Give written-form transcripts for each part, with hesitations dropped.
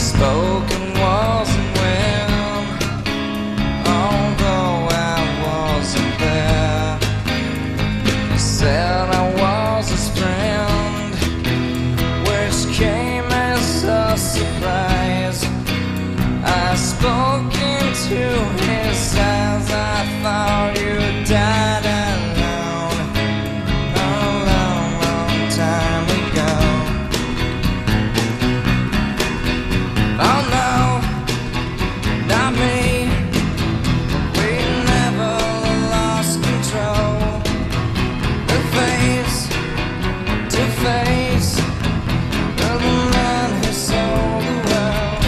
Spoken wasn't well, although I wasn't there. He said I was his friend, which came as a surprise. I spoke into his eyes, I thought you died alone a long, long time ago. Oh no, not me. We never lost control. The face to face of the man who sold the world.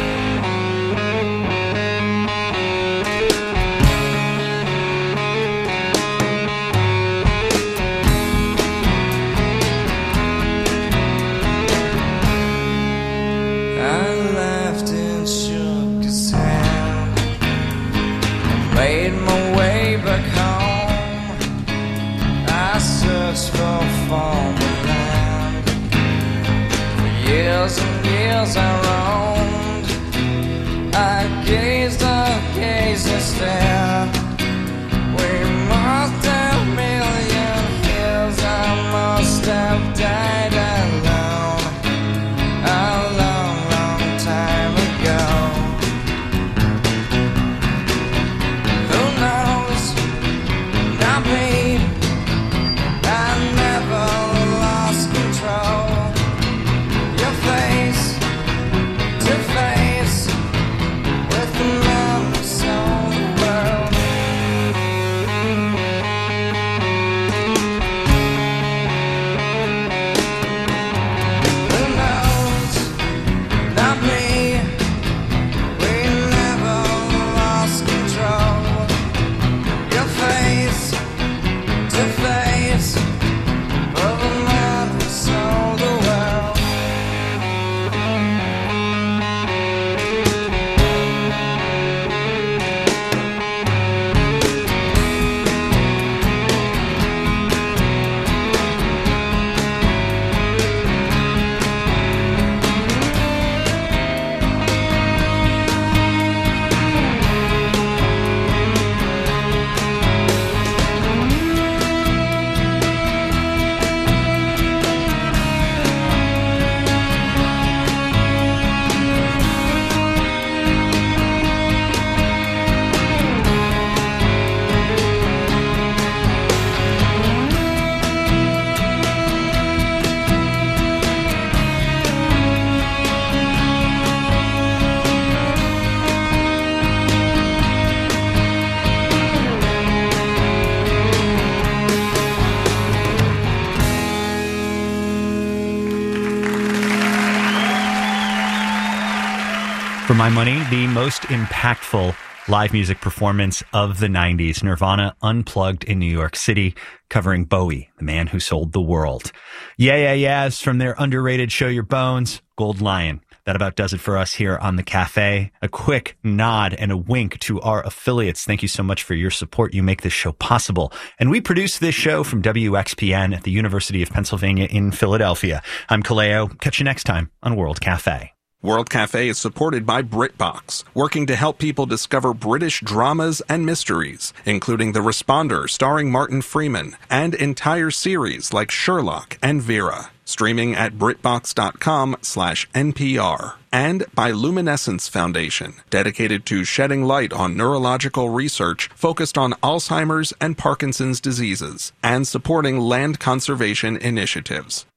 I laughed and shook his hand, made my way back home. I searched for former land. For years and years I roamed. I gazed and stared. We must have a million years. I must have died alone a long, long time ago. Who knows? Not me. I never lost control. Your face to face with the man who sold the world. Who knows? Not me. We never lost control. Your face to face of the man who sold the world. For my money, the most impactful live music performance of the 90s. Nirvana Unplugged in New York City, covering Bowie, the man who sold the world. Yeah, Yeahs from their underrated Show Your Bones, Gold Lion. That about does it for us here on the Cafe. A quick nod and a wink to our affiliates. Thank you so much for your support. You make this show possible. And we produce this show from WXPN at the University of Pennsylvania in Philadelphia. I'm Kaleo. Catch you next time on World Cafe. World Cafe is supported by BritBox, working to help people discover British dramas and mysteries, including The Responder starring Martin Freeman, and entire series like Sherlock and Vera. Streaming at BritBox.com/NPR. And by Luminescence Foundation, dedicated to shedding light on neurological research focused on Alzheimer's and Parkinson's diseases, and supporting land conservation initiatives.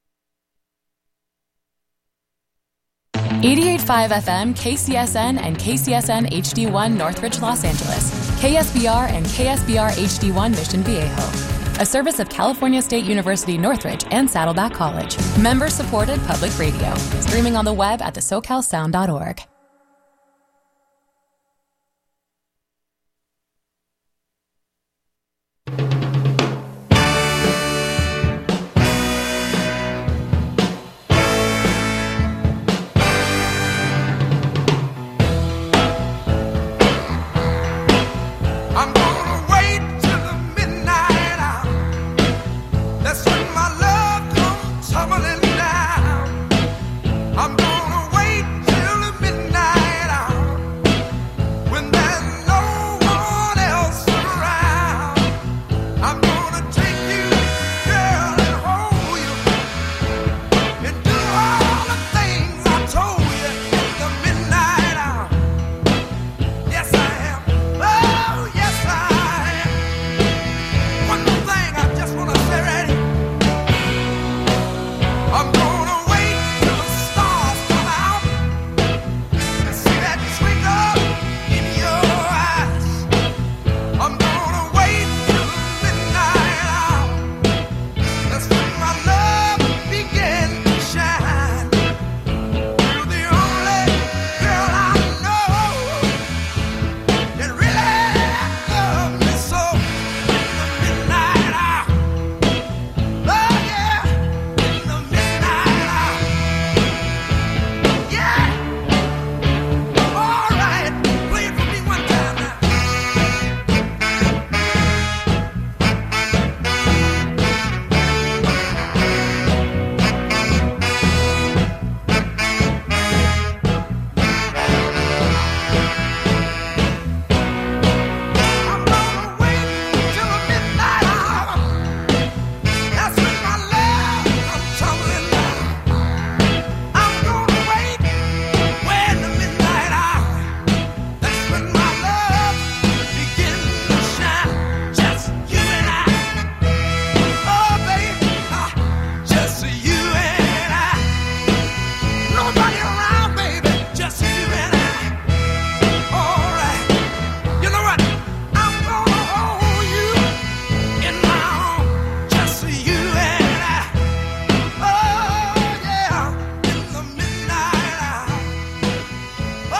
88.5 FM, KCSN, and KCSN HD1 Northridge, Los Angeles. KSBR and KSBR HD1 Mission Viejo. A service of California State University Northridge and Saddleback College. Member-supported public radio. Streaming on the web at thesocalsound.org. Tumbling down. I'm gonna wait till the midnight.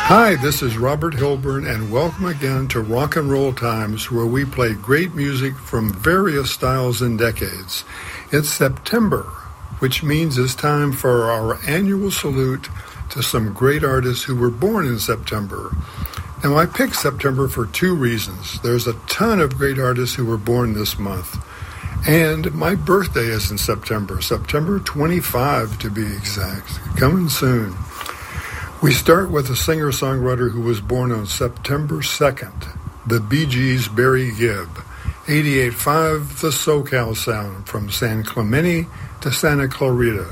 Hi, this is Robert Hilburn, and welcome again to Rock and Roll Times, where we play great music from various styles and decades. It's September, which means it's time for our annual salute to some great artists who were born in September. Now, I picked September for two reasons. There's a ton of great artists who were born this month, and my birthday is in September 25 to be exact, coming soon. We start with a singer-songwriter who was born on September 2nd, the Bee Gees' Barry Gibb. 88.5, the SoCal Sound, from San Clemente to Santa Clarita.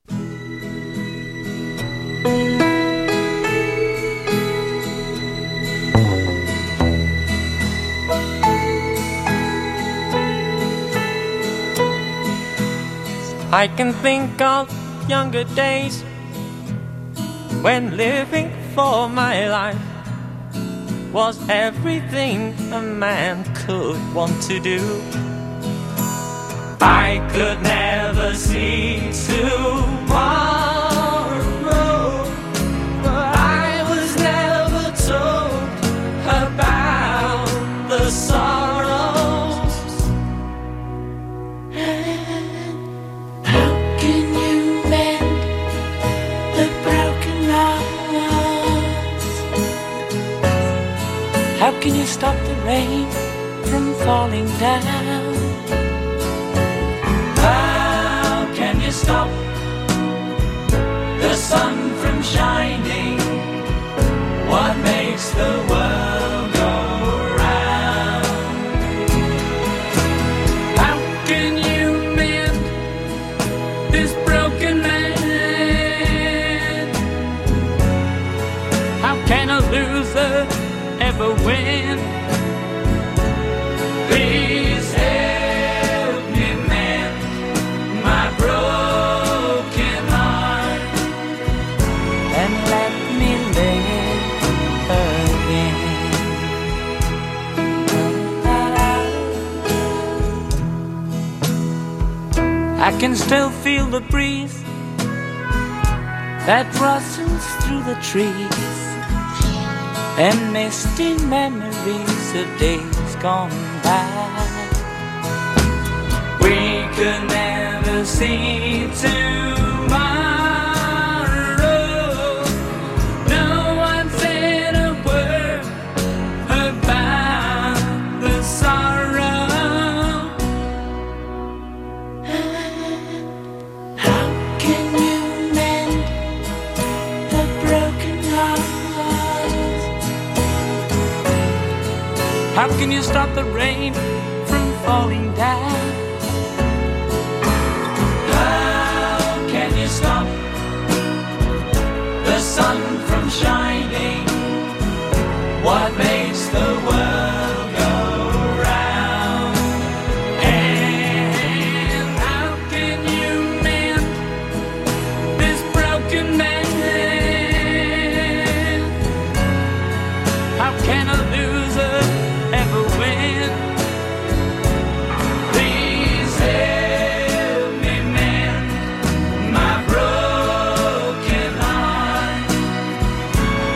I can think of younger days when living for my life was everything a man could want to do. I could never see tomorrow, but I was never told about the sorrows. How can you mend the broken hearts? How can you stop the rain from falling down? How can you stop the sun from shining? What makes the world go round? How can you mend this broken man? How can a loser ever win? Please help me mend my broken heart And let me live again. I can still feel the breeze that rustles through the trees, and misty memories of days gone by. We could never see tomorrow. No one said a word about the sorrow. How can you mend the broken heart? How can you stop the rain from falling down? How can you stop the sun from shining? What makes the world go round? And how can you mend this broken man? How can a loser ever win? Please help me mend my broken heart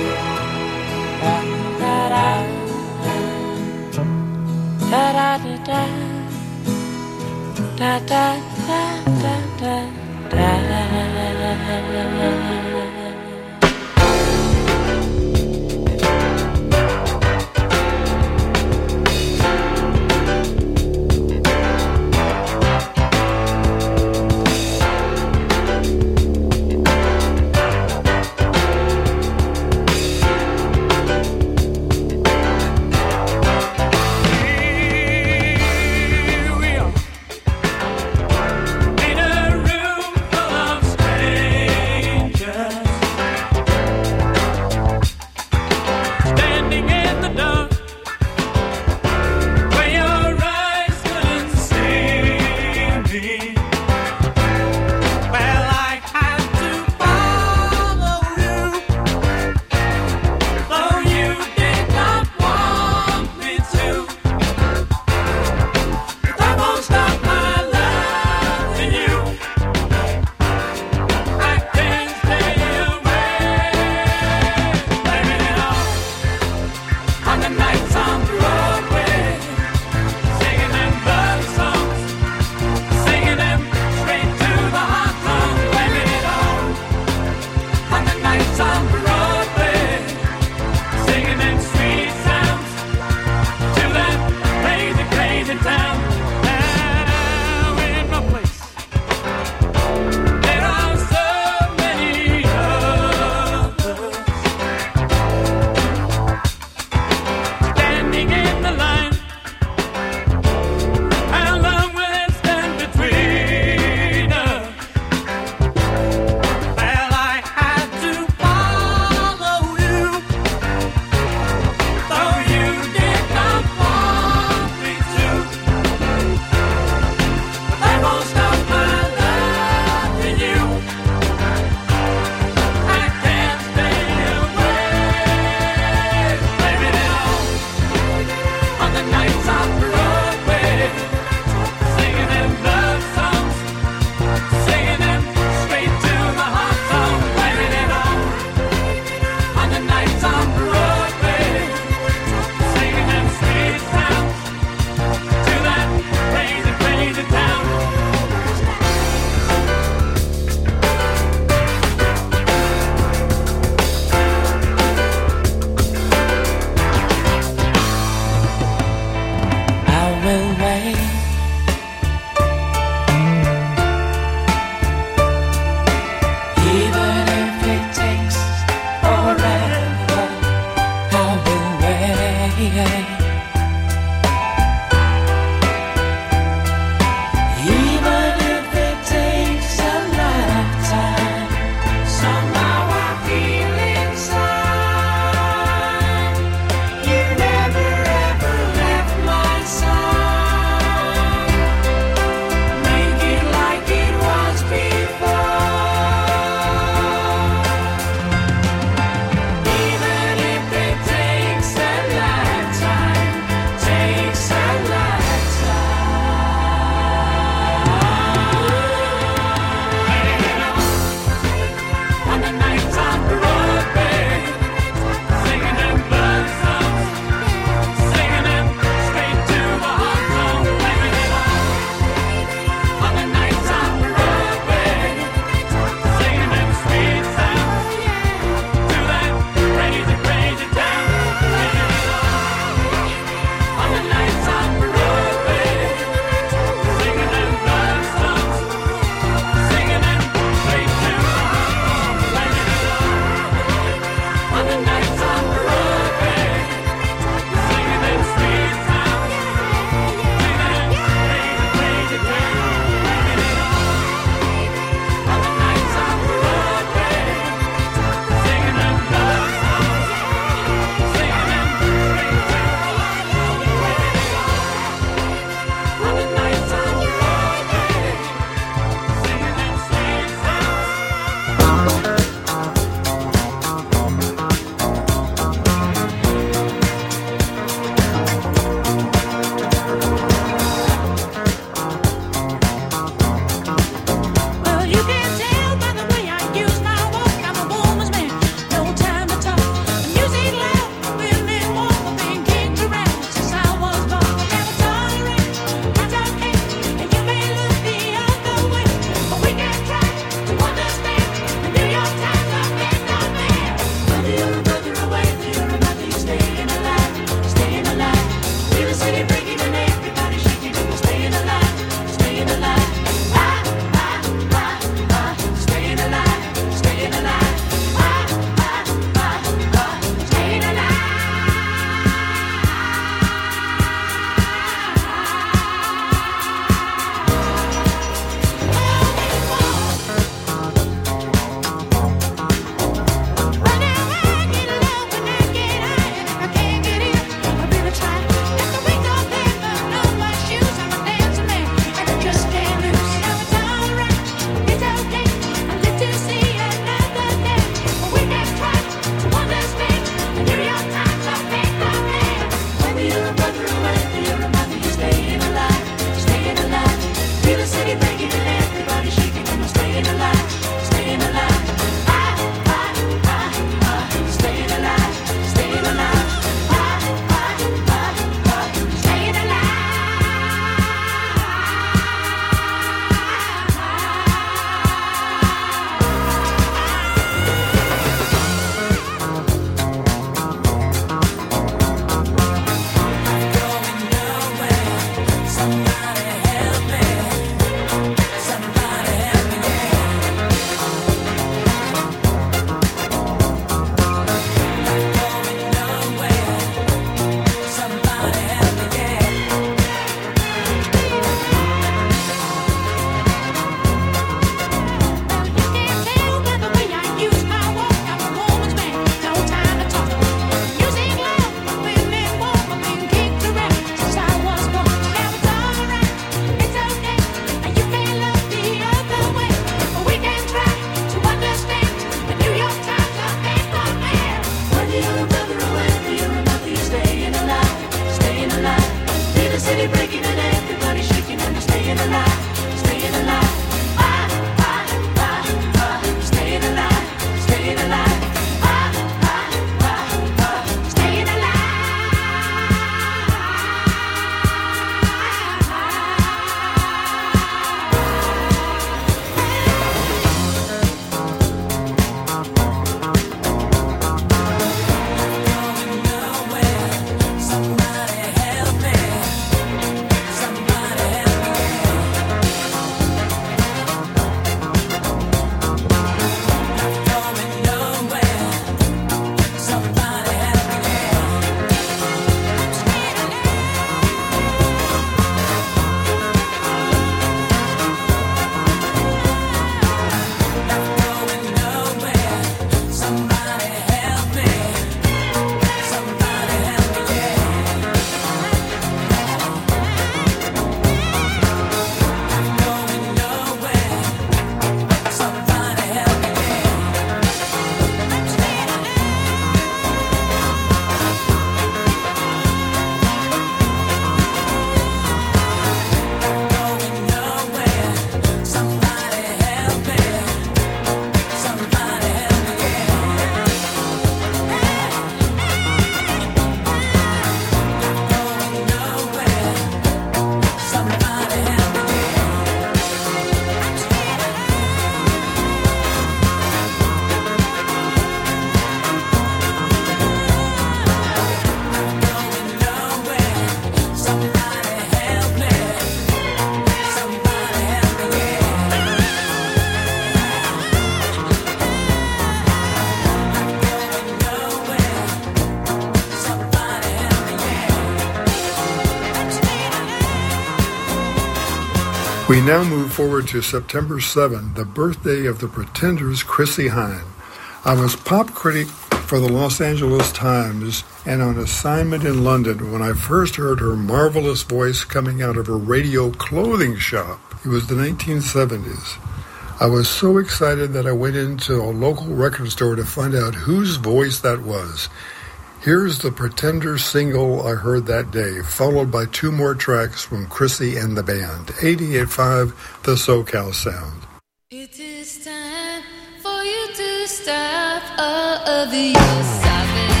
We now move forward to September 7, the birthday of the Pretenders' Chrissie Hynde. I was pop critic for the Los Angeles Times and on assignment in London when I first heard her marvelous voice coming out of her radio clothing shop. It was the 1970s. I was so excited that I went into a local record store to find out whose voice that was. Here's the Pretenders single I heard that day, followed by 2 more tracks from Chrissie and the band. 88.5, the SoCal Sound. It is time for you to stop all of the sobbing.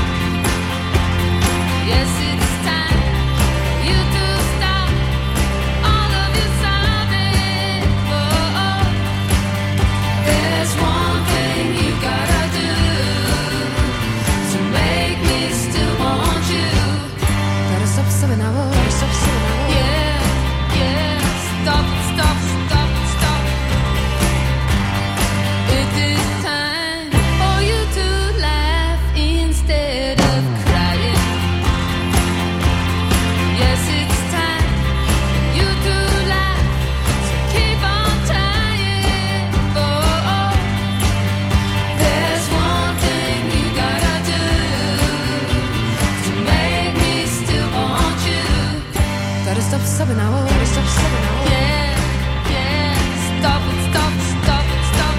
Yes, it's time for you to stop all of your sobbing. Oh, there's one thing you gotta do to make me still want you. Gotta stop sobbing now, stop sobbing now. Yeah, yeah, stop, stop, stop, stop. It is time for you to laugh instead of crying. Yes, it's time for you to laugh, so keep on trying. Oh, there's one thing you gotta do to make me still want you. Gotta stop sobbing now, gotta stop sobbing now. Yeah, yeah, stop it, stop, stop, stop.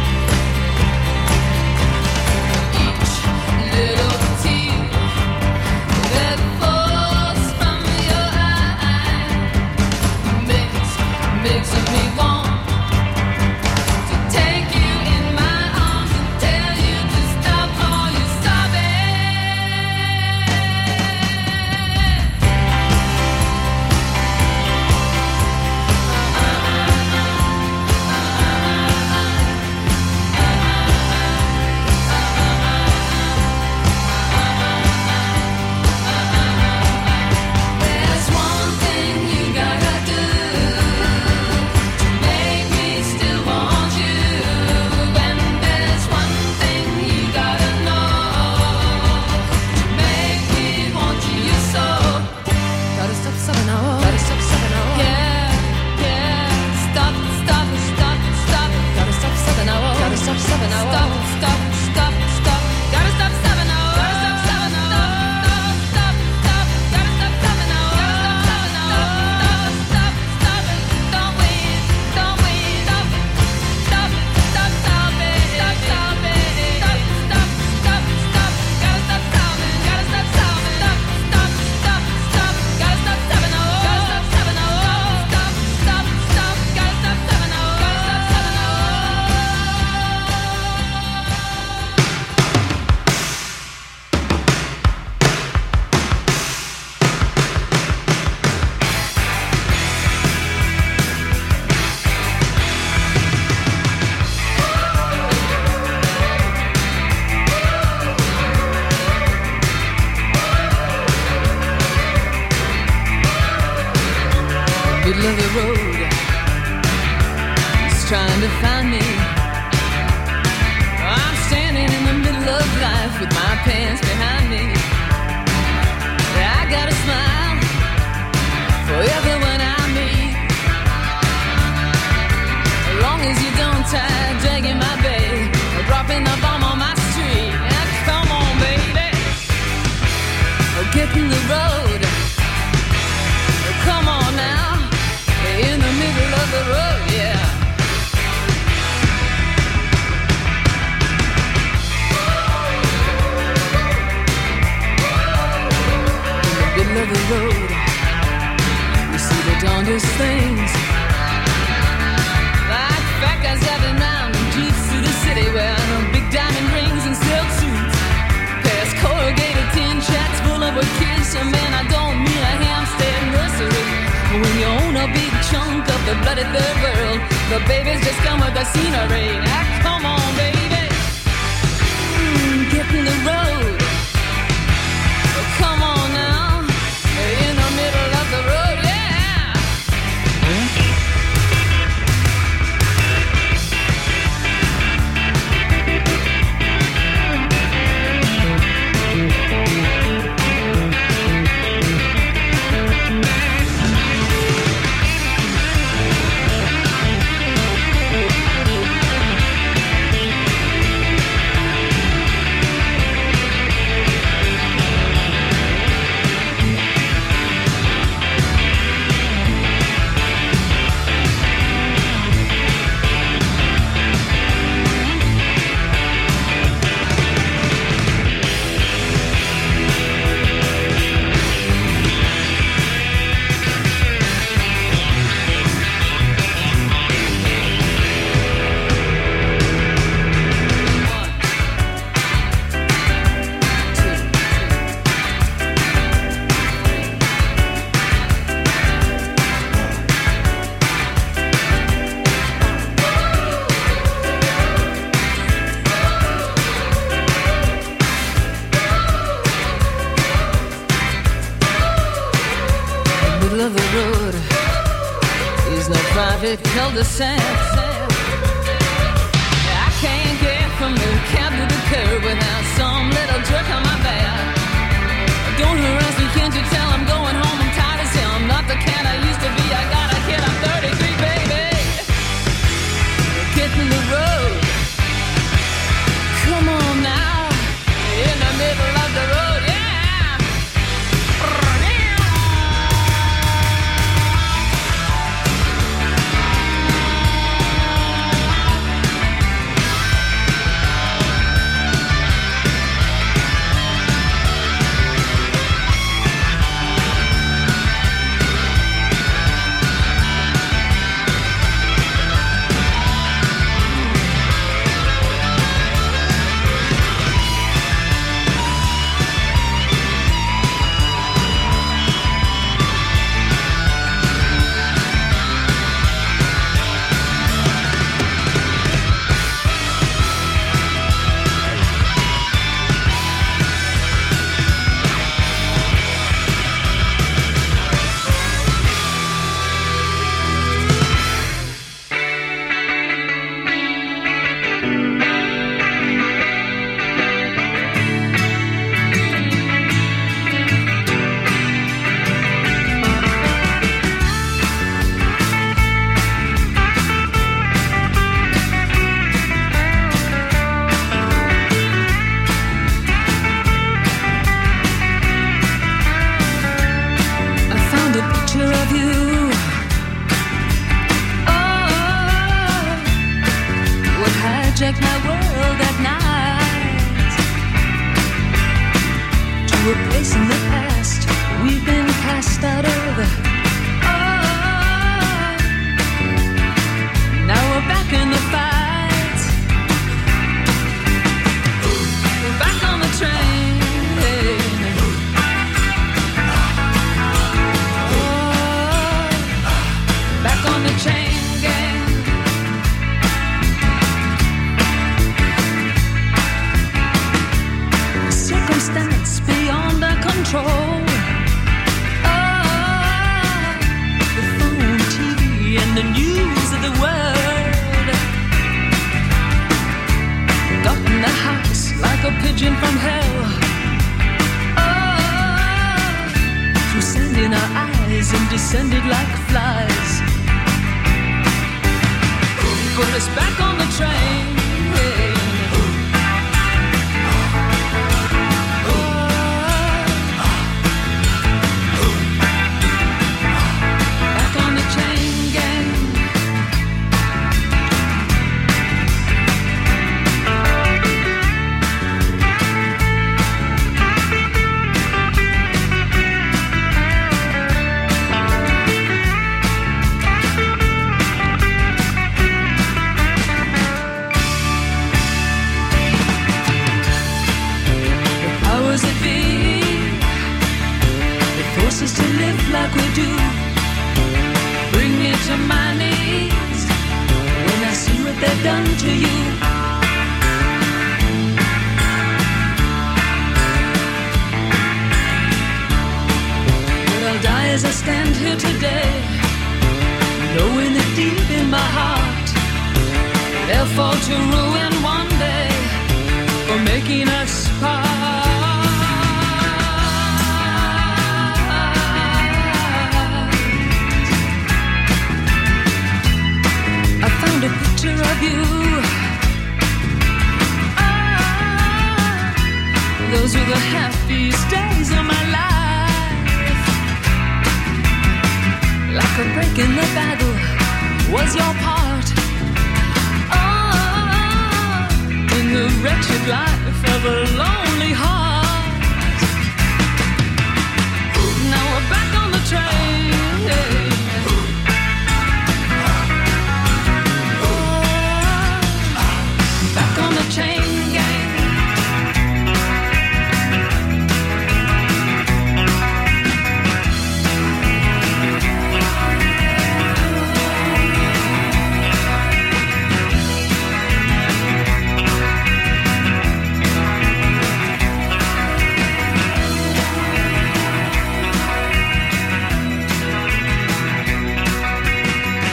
Each little tear that falls from your eye makes me want to take you in my arms and tell you to stop all your There's one thing you gotta do to make me still want you, and there's one thing you gotta know to make me want you so. Gotta stop sobbing now, gotta stop sobbing now. Yeah, yeah, stop, stop, stop, stop. Gotta stop sobbing now, gotta stop sobbing now. Stop, stop, stop, stop. Gotta stop sobbing now, gotta stop sobbing now. Stop, stop, gotta stop sobbing now. Stop, stop it, don't wait, stop, stop, stop it, stop, stop, stop, stop, gotta stop sobbing, gotta stop sobbing, stop, stop, stop, stop, gotta stop sobbing now, gotta stop sobbing now, stop, stop, stop, gotta stop sobbing now, gotta stop sobbing now. Middle of the road, he's trying to find me. I'm standing in the middle of life with my pants behind me. I got a smile for everyone I meet, as long as you don't try dragging my bag or dropping the bomb on my street. Now, come on, baby, get in the road. Come on now, in the middle of the road, yeah. In the middle of the road, you see the darndest things, like fat guys driving round in jeeps through the city wearing big diamond rings and silk suits, past corrugated tin shacks full of kids. Man, I don't mean a Hampstead nursery. When you own a big chunk of the bloody third world, the babies just come with the scenery. Now, come on, baby, get in the road. Come on now, in the middle of the road, yeah. traffic cul-de-sac. I can't get from the cab to the curb without some little jerk on my back. Don't harass me, can't you tell I'm going home? I'm tired as hell. I'm not the cat I used to be. I got a kid, I'm 33, baby. Get in the road. Come on now. In the middle of the road, yeah.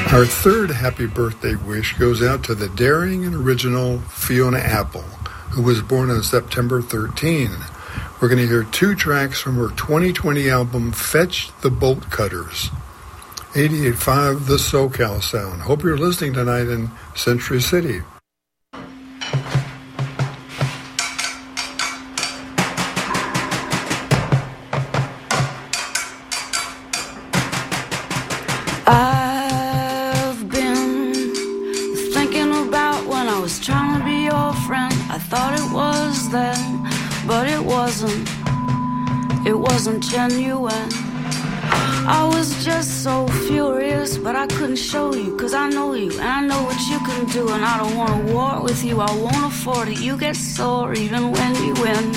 Our third happy birthday wish goes out to the daring and original Fiona Apple, who was born on September 13. We're going to hear 2 tracks from her 2020 album, Fetch the Bolt Cutters. 88.5 The SoCal Sound. Hope you're listening tonight in Century City. I've been thinking about when I was trying to be your friend. I thought it was then, but it wasn't. It wasn't genuine. I was just so furious, but I couldn't show you, 'cause I know you, and I know what you can do, and I don't want to war with you, I won't afford it. You get sore even when you win.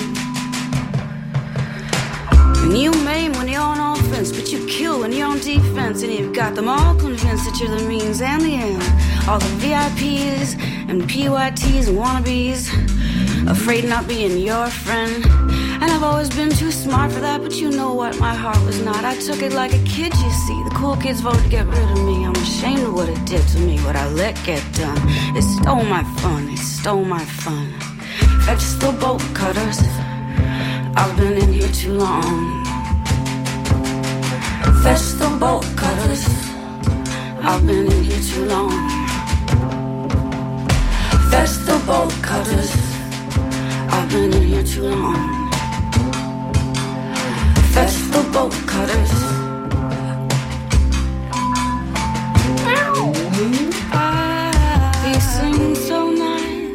And you maim when you're on offense, but you kill when you're on defense, and you've got them all convinced that you're the means and the end. All the VIPs and PYTs and wannabes, afraid of not being your friend. And I've always been too smart for that, but you know what, my heart was not. I took it like a kid, you see. The cool kids voted to get rid of me. I'm ashamed of what it did to me, what I let get done. It stole my fun, it stole my fun. Fetch the bolt cutters, I've been in here too long. Fetch the bolt cutters, I've been in here too long. Fetch the bolt cutters, I've been in here too long. Fetch the bolt cutters. You sing so nice.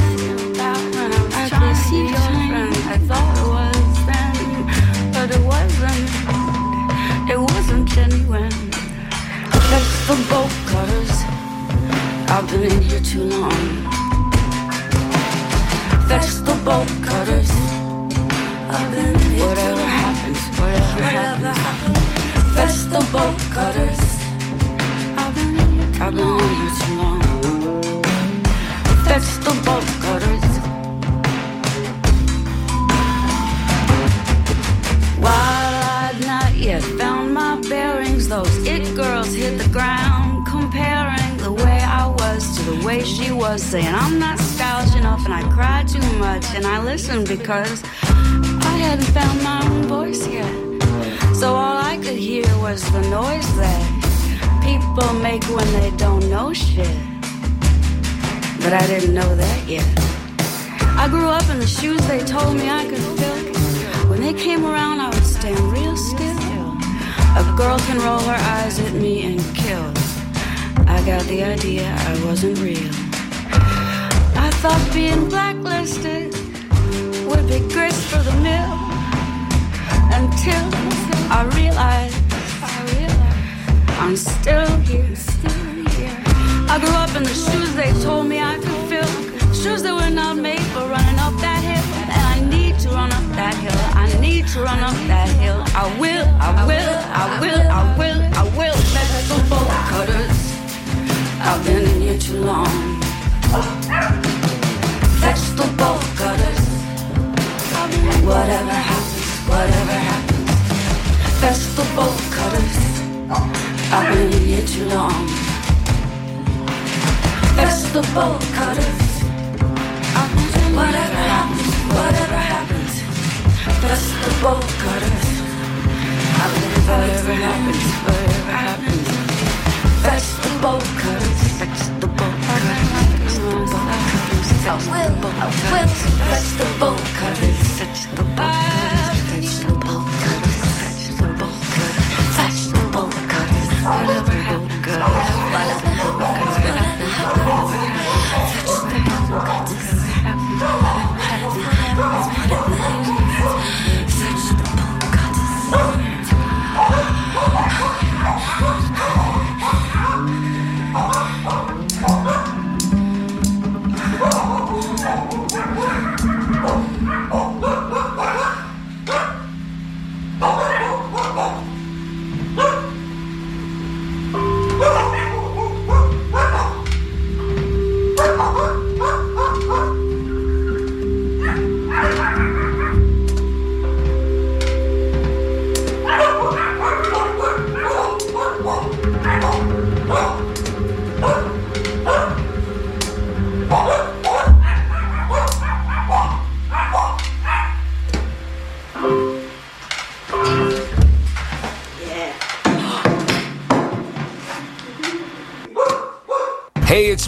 I could see your friend. I thought it was then, but it wasn't. It wasn't genuine. Fetch the bolt cutters. I've been in here too long. Fetch the bolt cutters. Whatever happens, whatever happens. Fetch the bolt cutters. I've been in here too long. Fetch the bolt cutters. While I'd not yet found my bearings, those it girls hit the ground, comparing the way I was to the way she was, saying I'm not stylish enough and I cry too much, and I listened because I hadn't found my own voice yet. So all I could hear was the noise that people make when they don't know shit. But I didn't know that yet. I grew up in the shoes they told me I could fill. When they came around, I would stand real still. A girl can roll her eyes at me and kill. I got the idea I wasn't real. I thought being blacklisted would be grist for the mill, until I realized I'm still here. I grew up in the shoes they told me I could fill, shoes that were not made for running up that hill, and I need to run up that hill. I need to run up that hill. I will. Fetch the bolt cutters. I've been in here too long. Fetch the bolt cutters. Whatever happens. Fetch the bolt cutters. I've been in here too long. Fetch the bolt cutters. Whatever happens. Fetch the bolt cutters. Whatever happens. Fetch the bolt cutters. Fetch the bolt cutters. I will. Fetch the bolt cutters. Fetch the bolt cutters. Fetch the bolt cutters. Fetch the bolt cutters. Whatever happens. Fetch the bolt cutters.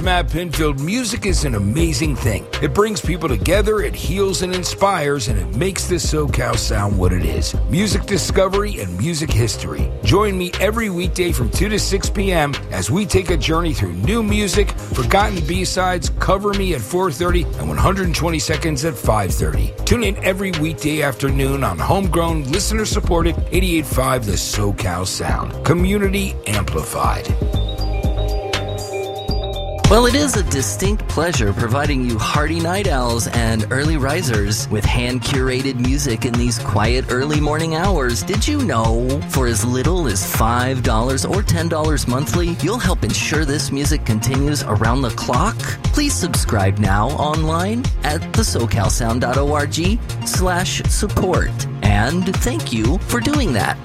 Matt Pinfield. Music is an amazing thing. It brings people together, it heals and inspires, and it makes this SoCal sound what it is. Music discovery and music history. Join me every weekday from 2 to 6 p.m. as we take a journey through new music, forgotten B-sides, Cover Me at 4:30, and 120 Seconds at 5:30. Tune in every weekday afternoon on homegrown, listener-supported 88.5 The SoCal Sound. Community amplified. Well, it is a distinct pleasure providing you hearty night owls and early risers with hand-curated music in these quiet early morning hours. Did you know for as little as $5 or $10 monthly, you'll help ensure this music continues around the clock? Please subscribe now online at thesocalsound.org/support. And thank you for doing that.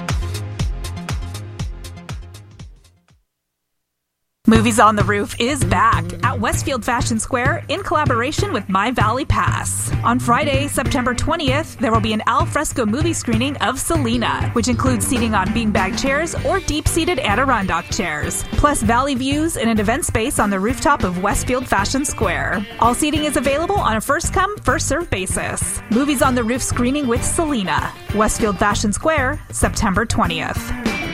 Movies on the Roof is back at Westfield Fashion Square in collaboration with My Valley Pass. On Friday, September 20th, there will be an al fresco movie screening of Selena, which includes seating on beanbag chairs or deep-seated Adirondack chairs, plus valley views in an event space on the rooftop of Westfield Fashion Square. All seating is available on a first-come, first-served basis. Movies on the Roof screening with Selena, Westfield Fashion Square, September 20th.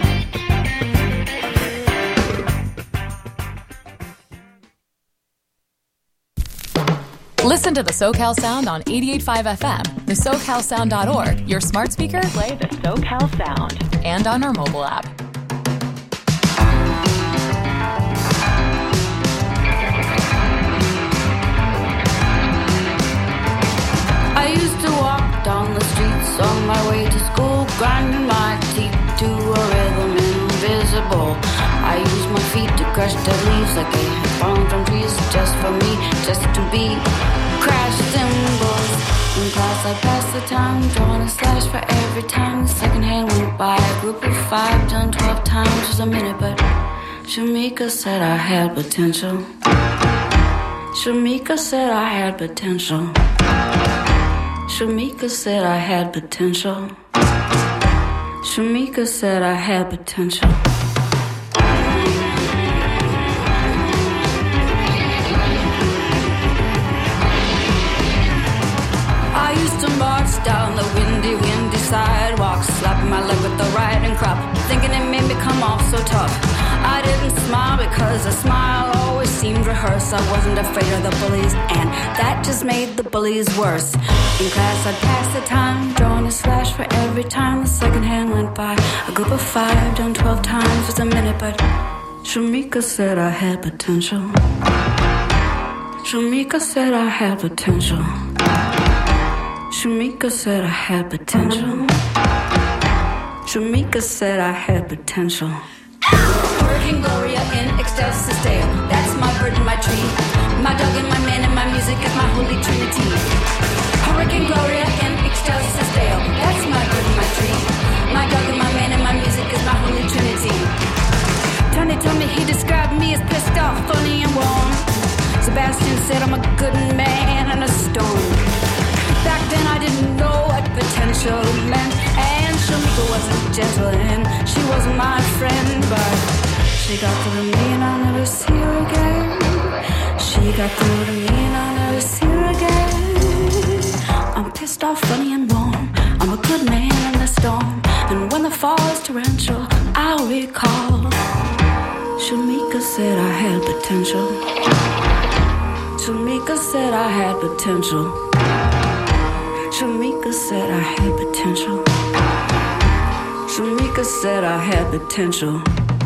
Listen to the SoCal Sound on 88.5 FM, the SoCalSound.org, your smart speaker, Play the SoCal Sound, and on our mobile app. I used to walk down the streets on my way to school, grinding my teeth to a rhythm invisible. I used my feet to crush dead leaves like they had fallen from trees, just for me, just to be crash cymbals. In class I passed the time, drawing a slash for every time the second hand went by. A group of 5 done 12 times was a minute, but Shamika said I had potential. Shamika said I had potential. Shamika said I had potential. Shamika said I had potential. I used to march down the windy sidewalk, slapping my leg with the riding crop, thinking it made me come off so tough. I didn't smile because a smile always seemed rehearsed. I wasn't afraid of the bullies, and that just made the bullies worse. In class I'd pass the time, drawing a slash for every time the second hand went by. A group of 5 done 12 times was a minute, but Shamika said I had potential. Shamika said I had potential. Shamika said I had potential. Shamika said I had potential. Hurricane Gloria in excelsis Deo. That's my bird and my tree. My dog and my man and my music is my holy trinity. Hurricane Gloria in excelsis Deo. That's my bird and my tree. My dog and my man and my music is my holy trinity. Tony told me he described me as pissed off, funny and warm. Sebastian said I'm a good man in a storm. Back then I didn't know what potential meant, and Shamika wasn't gentle and she wasn't my friend, but she got through to me and I'll never see her again. She got through to me and I'll never see her again. I'm pissed off, funny and warm. I'm a good man in the storm, and when the fall is torrential, I'll recall Shamika said I had potential. Shamika said I had potential. Shamika said I had potential. Shamika said I had potential.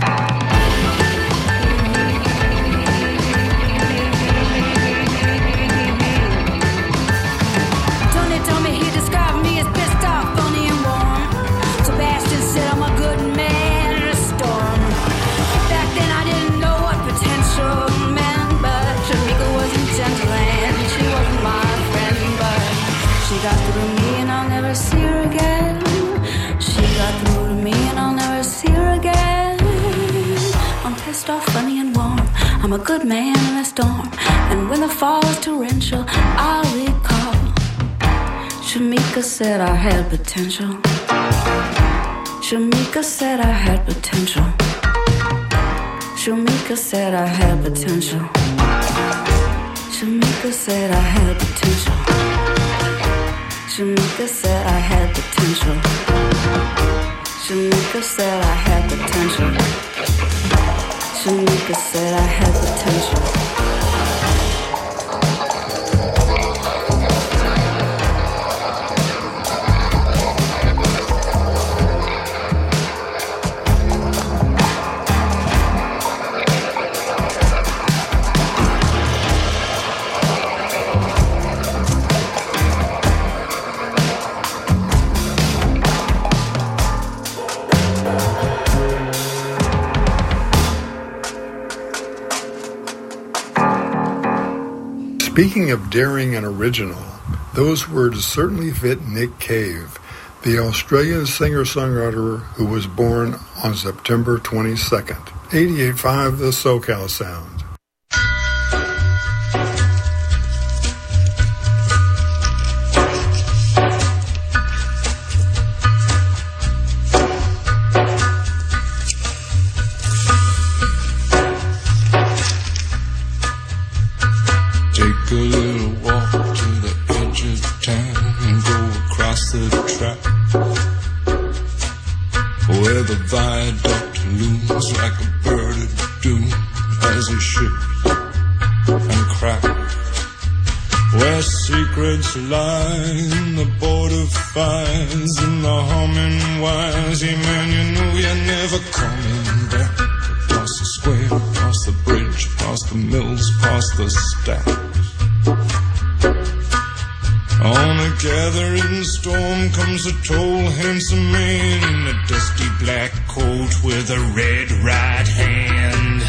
Tony told me he described me as pissed off, funny and warm. Sebastian said I'm a good man in a storm. Back then I didn't know what potential meant, but Shamika wasn't gentle and she wasn't my friend, but she got through to me and I'll never see her again. She got through to me and I'll never see her again. I'm pissed off, funny and warm. I'm a good man in a storm, and when the fall is torrential, I'll recall Shamika said I had potential. Shamika said I had potential. Shamika said I had potential. Shamika said I had potential. Shamika said I had potential. Shamika said I had potential. Shamika said I had potential. Speaking of daring and original, those words certainly fit Nick Cave, the Australian singer-songwriter who was born on September 22nd. 88.5 The SoCal Sound. Take a little walk to the edge of town and go across the track where the viaduct looms like a bird of doom as it shifts and cracks, where secrets lie in the border fires and the humming wires. Yeah, man, you know you're never coming back. Across the square, across the bridge, past the mills, past the stacks. On a gathering storm comes a tall, handsome man in a dusty black coat with a red right hand.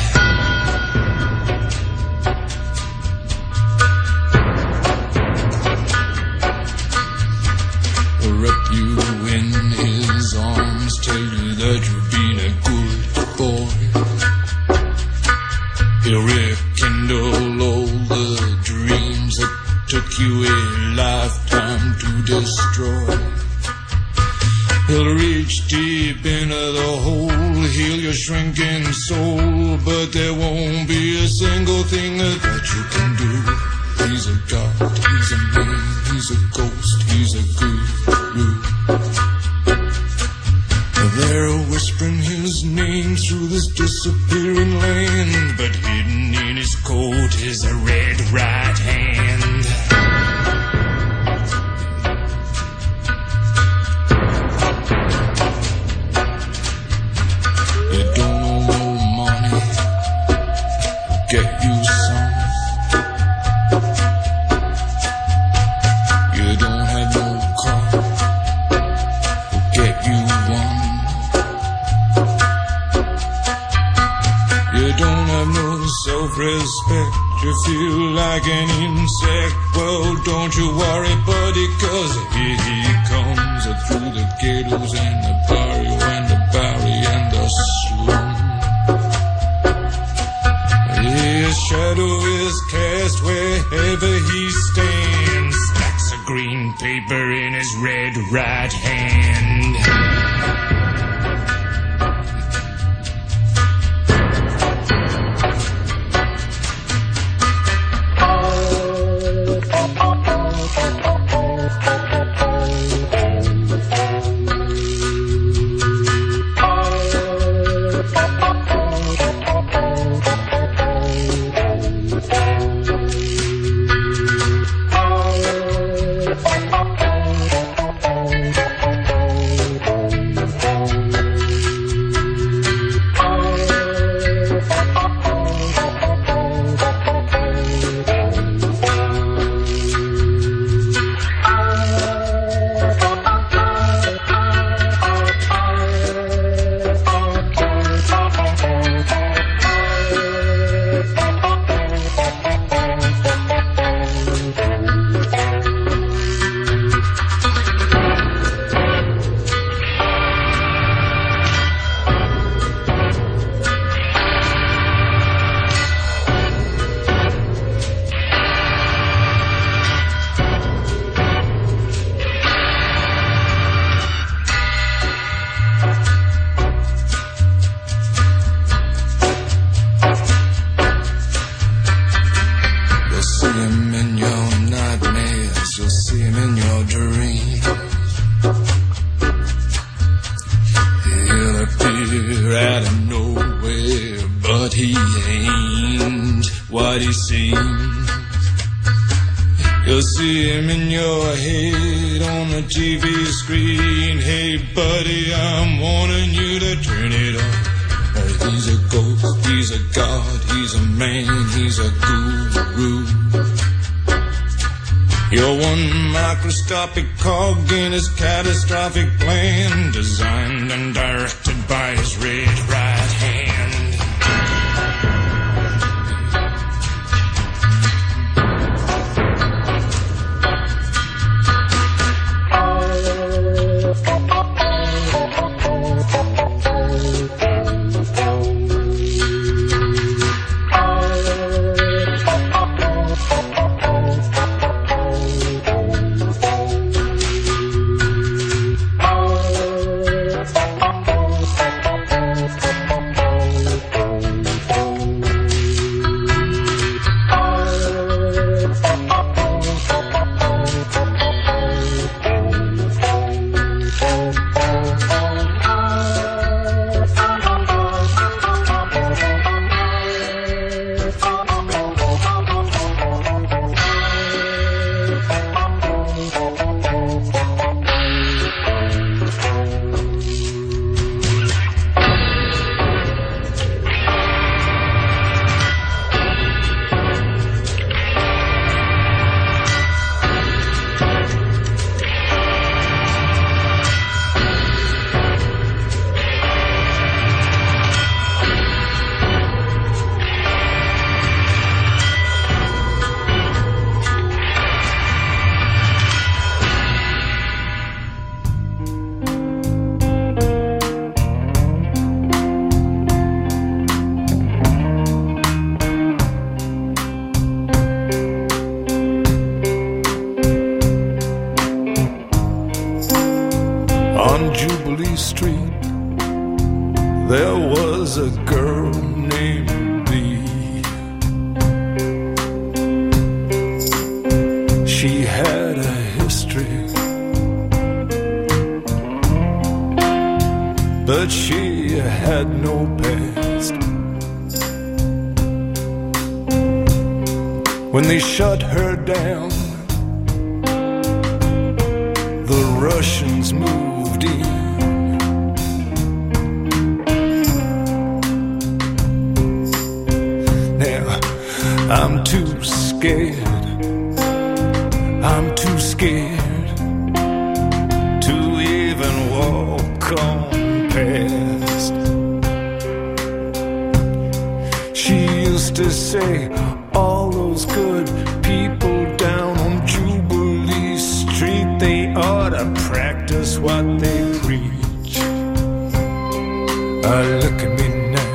Wrap you in his arms, tell you that you've been a good boy. He'll rekindle all the dreams that took you a lifetime to destroy. He'll reach deep into the hole, heal your shrinking soul, but there won't be a single thing that you can do. He's a god, he's a man, he's a ghost, he's a guru. They're whispering his name through this disappearing land, but hidden in his coat is a red right hand. You don't know no money, get you some. You don't have no car, get you one. You don't have no self-respect, you feel like an insect. Well, don't you worry, buddy, cause here he comes through the ghettos and the barrio and the barry and the slum. His shadow is cast wherever he stands, stacks of green paper in his red right hand. your dreams. He'll appear out of nowhere, but he ain't what he seems. You'll see him in your head on the TV screen. Hey buddy, I'm warning you to turn it on. He's a ghost, he's a god, he's a man, he's a guru. You're one microscopic cog in his catastrophic plan, designed and directed by his red right hand. On Jubilee Street, there was a girl named Bee. She had a history, but she had no past. When they shut her down, the Russians moved in. Now, I'm too scared, I'm too scared to even walk on past. She used to say, all those good people down on Jubilee Street, they ought to practice what they preach. Look at me now.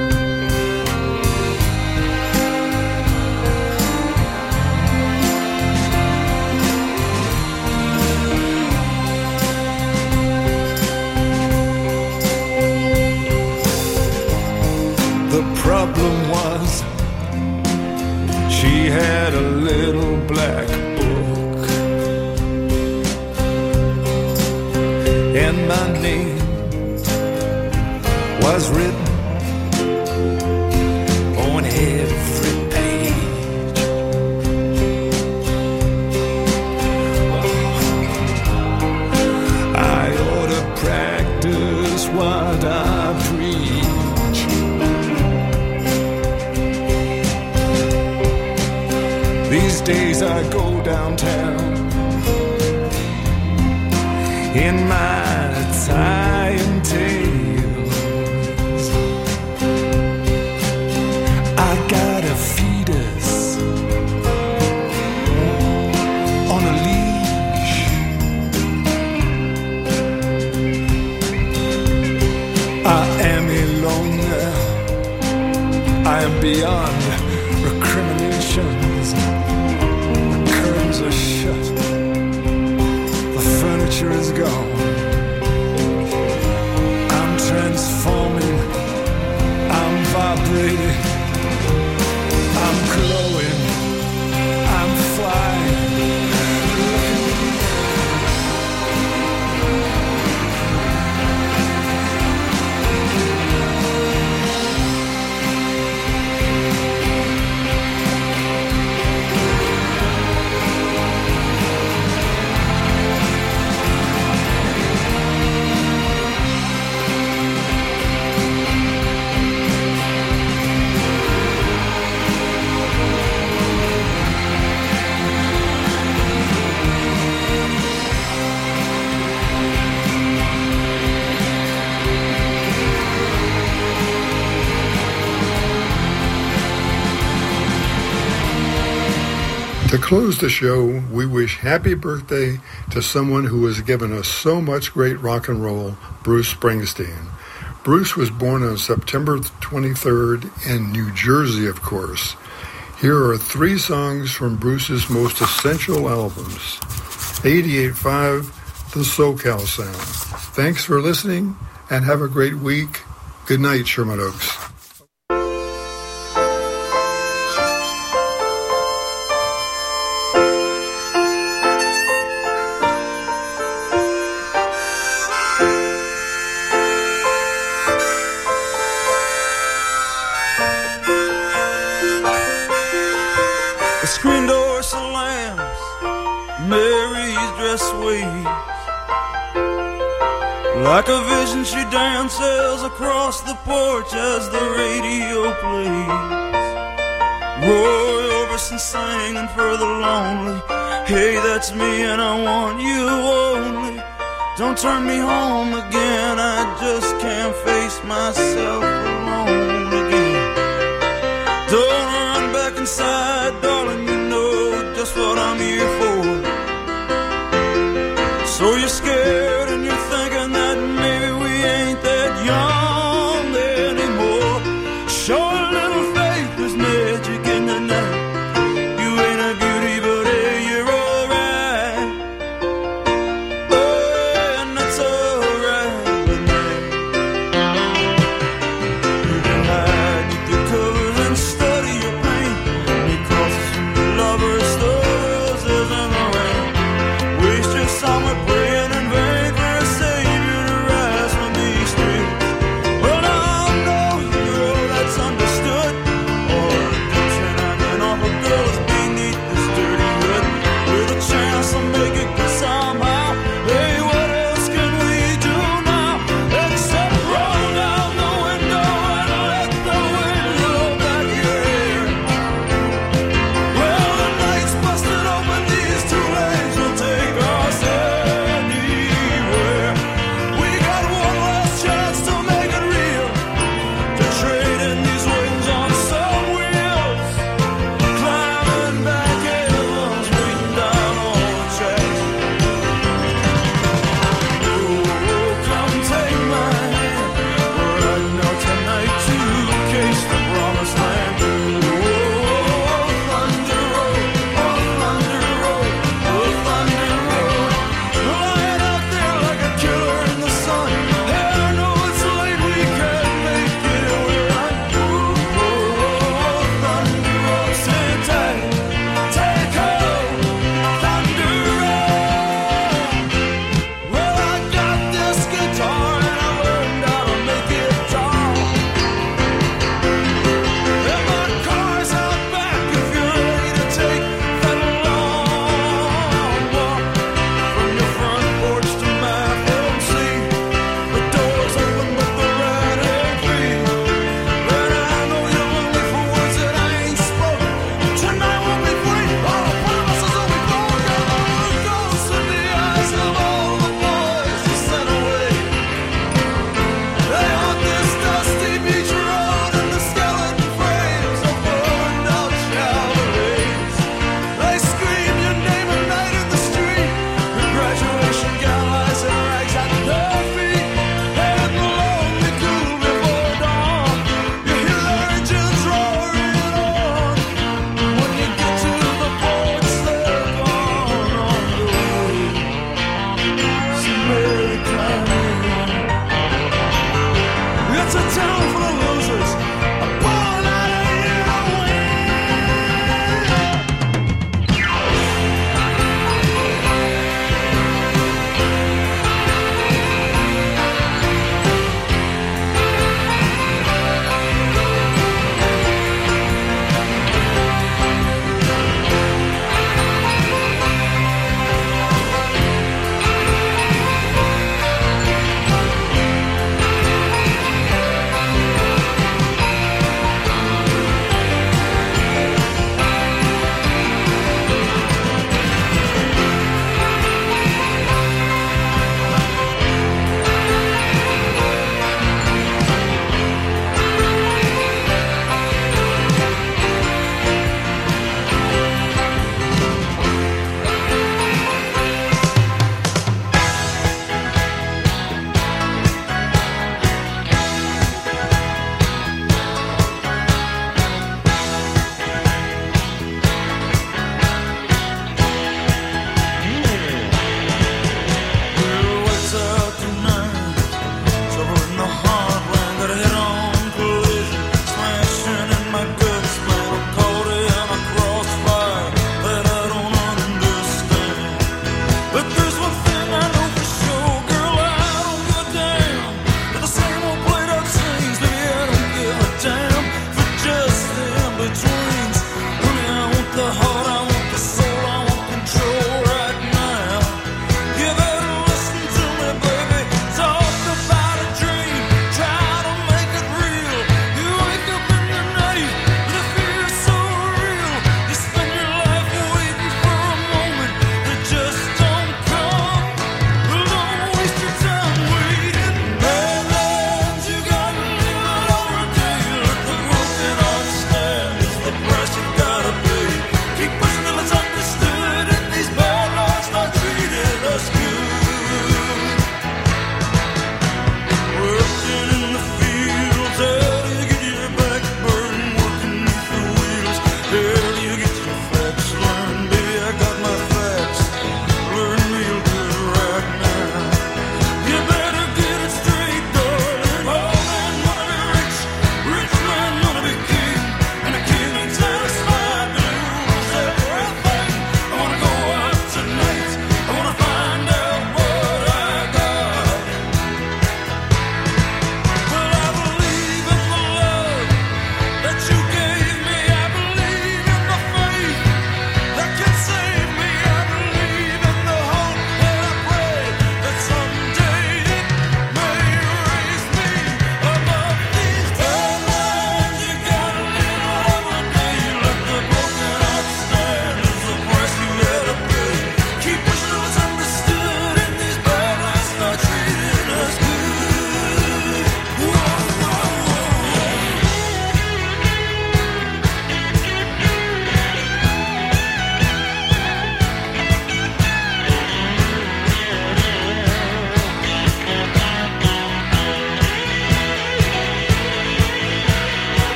The problem was, she had a little black book, and my name was written on every page. I ought to practice what I preach. These days I go downtown in my tie and tails. I got a fetus on a leash. I am alone now. I am beyond recriminations. The curtains are shut. The furniture is gone. To close the show, we wish happy birthday to someone who has given us so much great rock and roll, Bruce Springsteen. Bruce was born on September 23rd in New Jersey, of course. Here are 3 songs from Bruce's most essential albums. 88.5, The SoCal Sound. Thanks for listening, and have a great week. Good night, Sherman Oaks. The screen door slams, Mary's dress waves. Like a vision she dances across the porch as the radio plays. Roy Orbison singing for the lonely. Hey, that's me and I want you only. Don't turn me home again, I just can't face myself alone again. Don't run back inside, darling, you know just what I'm here for. So you're scared and you're thinking that maybe we ain't that young anymore. Show a little faith, there's magic in the night. You ain't a beauty, but hey, you're alright. Oh, yeah, and that's alright with me. You can hide with your covers and study your pain. You cross from your lovers, the roses and the rain. Waste your summer praying in vain for a savior to rise from these streets. Well, now I know you're all that's understood. Or a ditch and hanging off a girl's beneath this dirty hood. With a chance of